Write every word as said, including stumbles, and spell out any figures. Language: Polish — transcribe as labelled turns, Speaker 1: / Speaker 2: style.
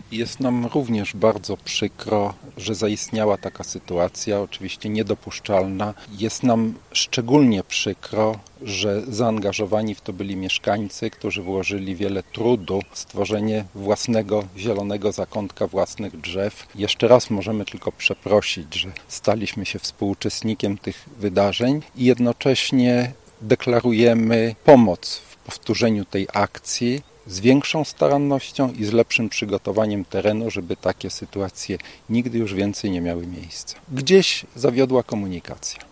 Speaker 1: Jest nam również bardzo przykro, że zaistniała taka sytuacja, oczywiście niedopuszczalna. Jest nam szczególnie przykro, że zaangażowani w to byli mieszkańcy, którzy włożyli wiele trudu w stworzenie własnego zielonego zakątka, własnych drzew. Jeszcze raz możemy tylko przeprosić, że staliśmy się współuczestnikiem tych wydarzeń i jednocześnie deklarujemy pomoc w powtórzeniu tej akcji z większą starannością i z lepszym przygotowaniem terenu, żeby takie sytuacje nigdy już więcej nie miały miejsca. Gdzieś zawiodła komunikacja.